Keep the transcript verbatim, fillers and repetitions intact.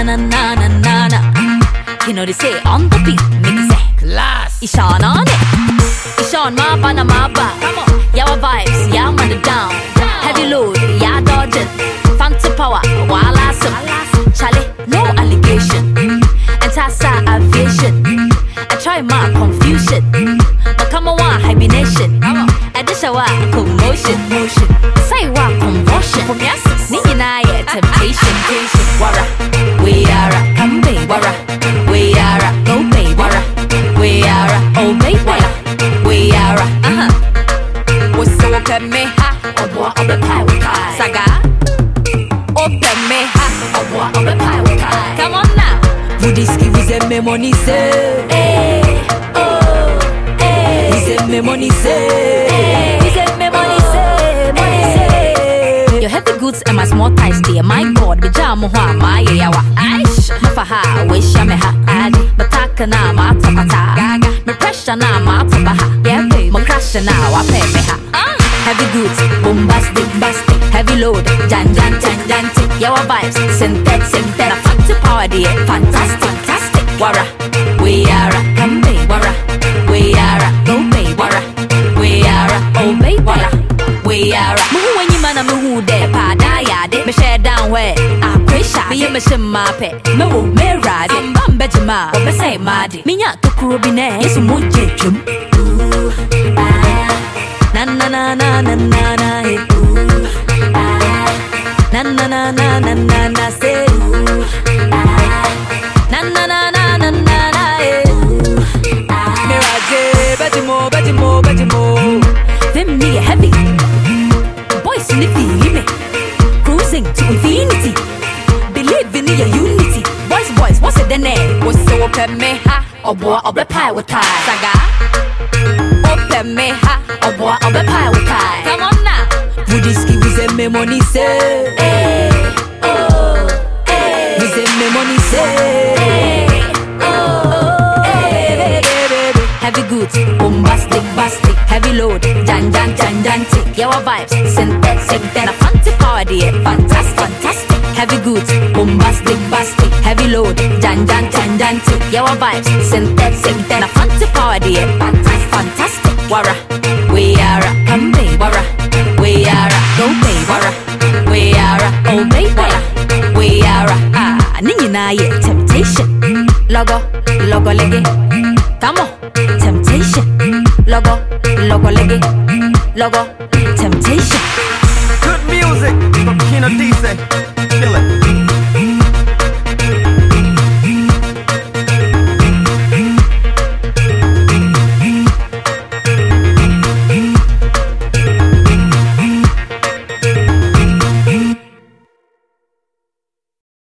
na na na na na. You know they say on the beat, make it say class. Ishan on it, Ishan ma ba na ma ba. Yawa vibes, yeah I'm on the down. Heavy load, yeah dodging. Fancy power, while I Charlie, no allegation. And Tassa aviation. I try my confusion, but come on, hibernation. And this show commotion, motion. Say what convulsion. Nina, temptation, wara. We are a come baby, wara. We are a go baby, wara. We are a oh baby, wara. We are a uh huh. What's so open me ha? Oh boy, oh the pie with pie. Saga. Open me ha. Oh boy, oh the pie with pie. Come on now. Budiski vous aimez mon lycée. Eh, oh, eh. Vous aimez mon lycée. Eh, vous aimez mon lycée, mon lycée. Your heavy goods and my small ties there. My God, be jam ho my yawa. Aish, for her, wish ya me ha. Adi, but taka na ma topata. Gaga, me pressure na ma topaha. Yeah, baby, mo crash na wa pe me ha. Heavy goods, bombastic, bastic, heavy load, jan jan jan jan tick. Yawa vibes, synthetic, synthetic. A fancy power there, fantastic, fantastic. Wara, we are a come baby, wara. We are a go baby, wara. We are a oh baby, wara. We are a muhu when you man a muhu de pa da ya de. Me share down where I pressure. Me me shim ma pe, me wo me ride. I'm bam bejima, me say madi. Me nya to kurubine, yesu muje chum. Na na na na na na na hey. Na na na na na na na say. Na na na na na na na hey. Mirage, Betimo, Betimo, Betimo. Them me heavy. Boys in the feeling, cruising to infinity. Believe in your unity. Boys, boys, what's it the name? What's so open me ha? Oh boy, I'll be pie with tie. Saga. Open me ha. Oh boy, I'll be pie with tie. Come on now. Budiski vous aimez mon lycée. Eh, oh, eh. Vous aimez mon lycée. Eh, oh, eh. Heavy goods, bombastic, bastic, heavy load, jan jan jan jan tick. Yawa vibes, synthetic, synthetic. A fancy power there, fantastic, fantastic. Heavy goods, bombastic, bastic, heavy load, jan jan jan jan tick. Yawa vibes, synthetic, synthetic. A fancy power there, fantastic, fantastic. Wara, we are a come baby, wara. We are a go baby, wara. We are a oh baby, wara. We are a ah, ninja na ye temptation. Logo, logo leggy, come on, temptation. Logo, logo leggy, logo, temptation.